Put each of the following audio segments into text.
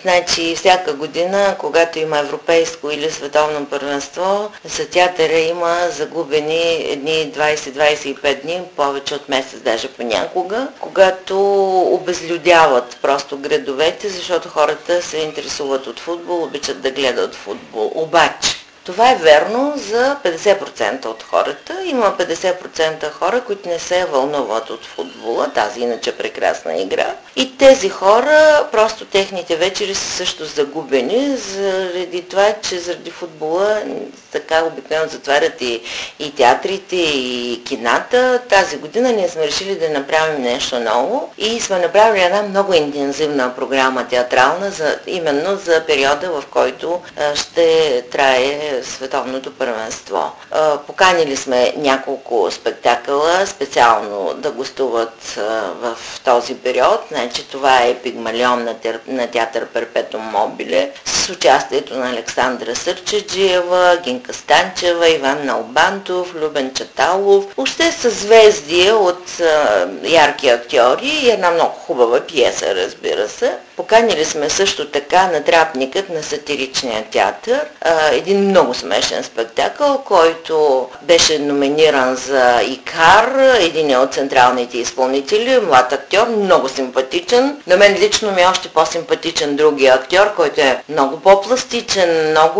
Значи всяка година, когато има европейско или световно първенство, за театъра има загубени едни 20-25 дни, повече от месец даже понякога, когато обезлюдяват просто градовете, защото хората се интересуват от футбол, обичат да гледат футбол. Обаче, това е верно за 50% от хората. Има 50% хора, които не се вълнуват от футбола, тази иначе прекрасна игра. И тези хора, просто техните вечери са също загубени, заради това, че заради футбола така обикновено затварят и театрите, и кината. Тази година ние сме решили да направим нещо ново и сме направили една много интензивна програма театрална, именно за периода, в който ще трае световното първенство. Поканили сме няколко спектакъла, специално да гостуват в този период. Значи това е Пигмалион на театър Перпетум Мобиле с участието на Александра Сърчеджиева, Гинка Станчева, Иван Налбантов, Любен Чаталов. Още са звезди от ярки актьори и една много хубава пиеса, разбира се. Поканили сме също така Натрапникът на сатиричния театър. Един много смешен спектакъл, който беше номиниран за ИКАР, един от централните изпълнители, млад актьор, много симпатичен. На мен лично ми е още по-симпатичен другия актьор, който е много по-пластичен, много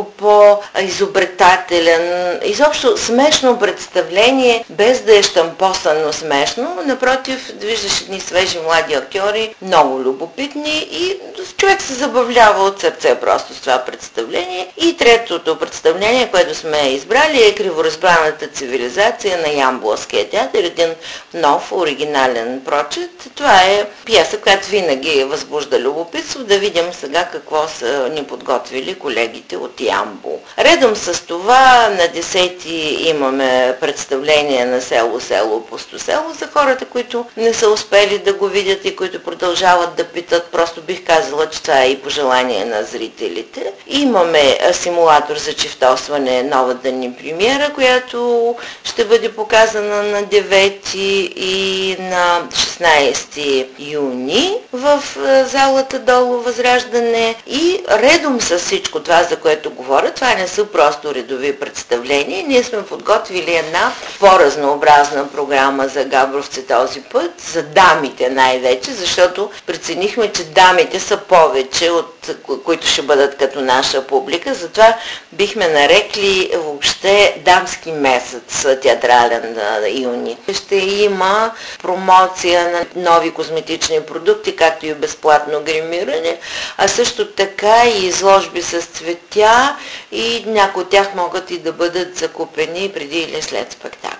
по-изобретателен. Изобщо смешно представление, без да е щампосано смешно. Напротив, виждаш едни свежи млади актьори, много любопитни и човек се забавлява от сърце просто с това представление. И третото представление, което сме избрали, е Криворазбраната цивилизация на Ямболския театър, един нов, оригинален прочит. Това е пиеса, която винаги възбужда любопитство, да видим сега какво са ни подготвили колегите от Ямбол. Редом с това на 10-ти имаме представление на село Пустосело за хората, които не са успели да го видят и които продължават да питат. Просто бих казала, че това е и пожелание на зрителите. Имаме симулатор за чифтосване, новата ни премиера, която ще бъде показана на 9 и на 16 юни в залата долу Възраждане. И редом с всичко това, за което говоря, това не са просто редови представления. Ние сме подготвили една по-разнообразна програма за габровци този път, за дамите най-вече, защото преценихме, че дамите са повече, от които ще бъдат като наша публика. Затова бихме нарекли въобще дамски месец театрален юни. Ще има промоция на нови козметични продукти, както и безплатно гримиране, а също така и изложби с цветя и някои от тях могат и да бъдат закупени преди или след спектакъл.